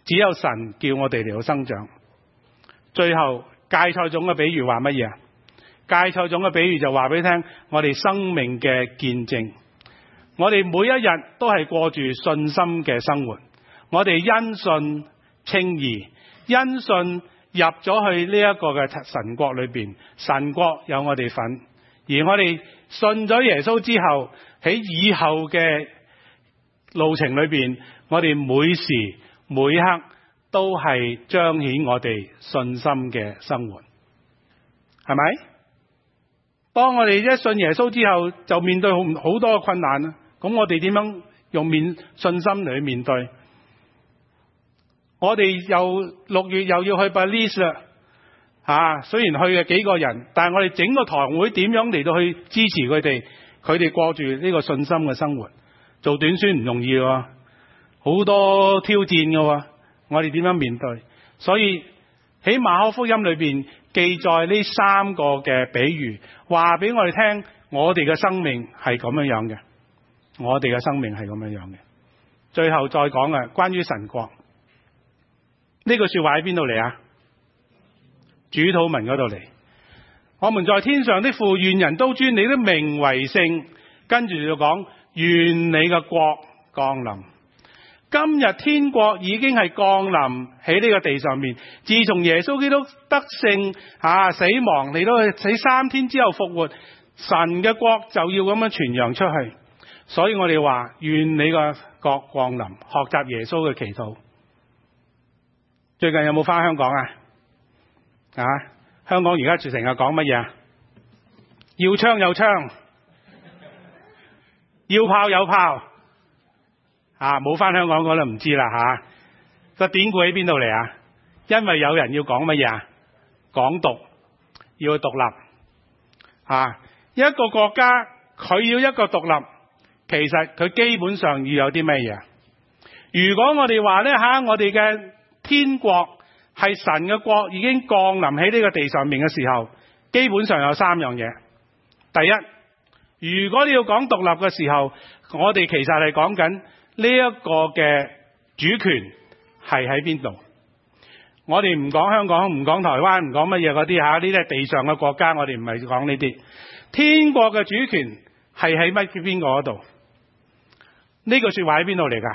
只有神叫我哋嚟到生長。最後芥菜種嘅比喻話乜嘢啊？芥菜種嘅比喻就話俾你聽，我哋生命嘅見證。我哋每一日都係過住信心嘅生活，我哋因信稱義，因信入咗去呢一個嘅神國裏邊，神國有我哋份。而我哋信咗耶穌之後，喺以後嘅路程裏邊，我哋每時每刻都係彰顯我哋信心嘅生活，係咪？當我哋一信耶穌之後，就面對好多嘅困難啦。咁我哋點樣用信心嚟去面對？我哋6月又要去 Belize 啦，雖然去嘅幾個人，但係我哋整個堂會點樣嚟到去支持佢哋過住呢個信心嘅生活？做短宣唔容易喎，好多挑戰嘅喎，我哋點樣面對？所以喺馬可福音裏邊記載呢3個嘅比喻，話俾我哋聽，我哋嘅生命係咁樣嘅。我哋嘅生命係咁樣嘅。最後再講嘅關於神國呢句說話喺邊度嚟啊？主禱文嗰度嚟。我們在天上的父，願人都尊你的名為聖。跟住就講，願你嘅國降臨。今日天國已經係降臨喺呢個地上面。自從耶穌基督得勝死亡嚟到喺3天之後復活，神嘅國就要咁樣傳揚出去。所以我哋話，願你個國降臨，學習耶穌嘅祈禱。最近有冇返香港啊？香港而家成日講乜嘢啊？要槍有槍，要炮有炮。冇返香港我都唔知啦。個典故喺邊度嚟啊？因為有人要講乜嘢啊？港獨，要獨立。一個國家佢要一個獨立，其實佢基本上要有啲咩嘢？如果我哋話呢，我哋嘅天國係神嘅國已經降臨喺呢個地上面嘅時候，基本上有3樣嘢。第一，如果你要講獨立嘅時候，我哋其實係講緊呢一個嘅主權係喺邊度？我哋唔講香港，唔講台灣，唔講乜嘢嗰啲呢啲係地上嘅國家，我哋唔係講呢啲。天國嘅主權係喺邊個嗰度？呢句說話喺邊度嚟㗎？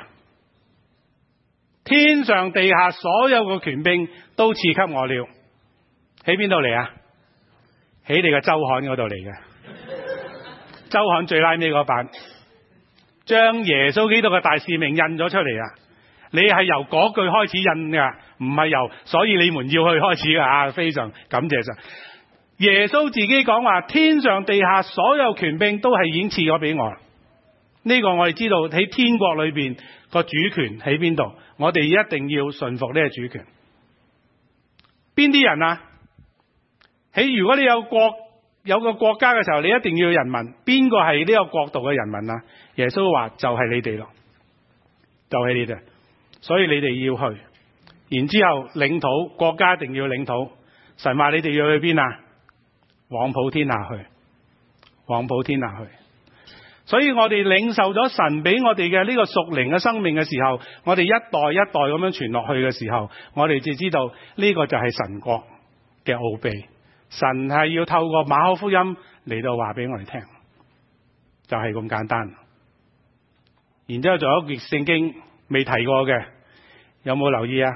天上地下所有嘅權柄都賜給我了。喺邊度嚟啊？喺你嘅周刊嗰度嚟嘅。周刊最拉尾嗰版，將耶穌基督嘅大使命印咗出嚟啊！你係由嗰句開始印㗎，唔係由所以你們要去開始㗎。非常感謝神。耶穌自己講話，天上地下所有權柄都係已經賜咗俾我。呢個我哋知道喺天國裏邊個主權喺邊度，我哋一定要順服呢個主權。邊啲人啊？如果你有個國家嘅時候，你一定要有人民。邊個係呢個國度嘅人民啊？耶穌話就係你哋咯，就係你哋。所以你哋要去，然之後領土國家一定要領土。神話你哋要去邊啊？往普天下去，往普天下去。所以我哋領受咗神俾我哋嘅呢個屬靈嘅生命嘅時候，我哋一代一代咁樣傳落去嘅時候，我哋就知道呢個就係神國嘅奧秘。神係要透過馬可福音嚟到話俾我哋聽，就係咁簡單。然之後仲有一節聖經未提過嘅，有冇留意啊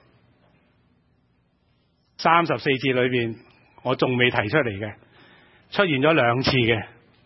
？34節裏邊我仲未提出嚟嘅，出現咗2次嘅。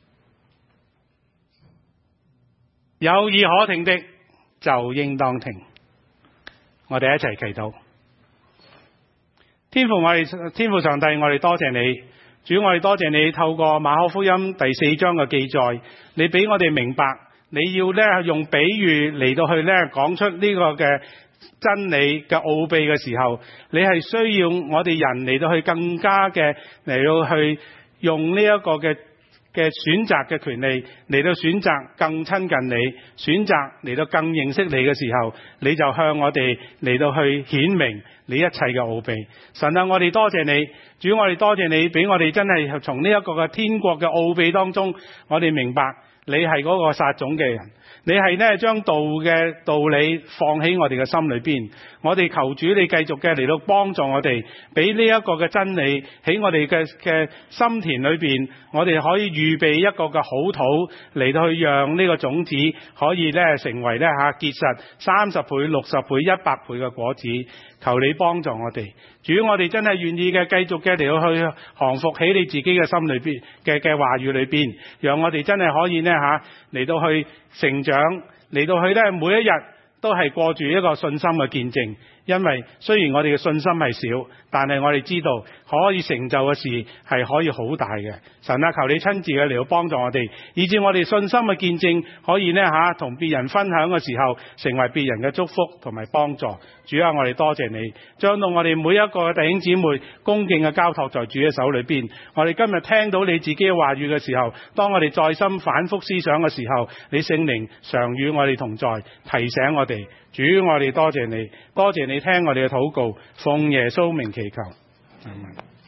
有耳可聽的就應當聽。我哋一齊祈禱。天父上帝，我哋多謝你，主，我哋多謝你透過馬可福音第4章嘅記載，你俾我哋明白，你要用比喻嚟到去講出呢個嘅真理嘅奧秘嘅時候，你係需要我哋人嚟到去更加嘅嚟到去用呢一個嘅選擇嘅權利嚟到選擇更親近你，選擇嚟到更認識你嘅時候，你就向我哋嚟到去顯明你一切嘅奧秘。神啊，我哋多謝你，主，我哋多謝你俾我哋真係從呢一個嘅天國嘅奧秘當中，我哋明白你係嗰個撒種嘅人，你係呢將道嘅道理放喺我哋嘅心裏邊。我哋求主你繼續嘅嚟到幫助我哋，俾呢一個嘅真理喺我哋嘅心田裏邊，我哋可以預備一個嘅好土嚟到去讓呢個種子可以呢成為呢結實30倍、60倍、100倍嘅果子。求你幫助我哋，主，我哋真係願意嘅繼續嘅嚟到去降服喺你自己嘅心裏邊嘅話語裏邊，讓我哋真係可以呢嚟到去成長，嚟到去呢每一日都係過住一個信心嘅見證。因為雖然我哋嘅信心係少，但係我哋知道可以成就嘅事係可以好大嘅。神啊，求你親自嘅嚟到幫助我哋，以致我哋信心嘅見證可以呢同別人分享嘅時候，成為別人嘅祝福同埋幫助。主啊，我哋多謝你，將到我哋每一個弟兄姊妹恭敬嘅交託在主嘅手裏邊。我哋今日聽到你自己嘅話語嘅時候，當我哋在心反覆思想嘅時候，你聖靈常與我哋同在，提醒我哋。主，我哋多謝你，多謝你聽我哋嘅禱告，奉耶穌名祈求。阿們。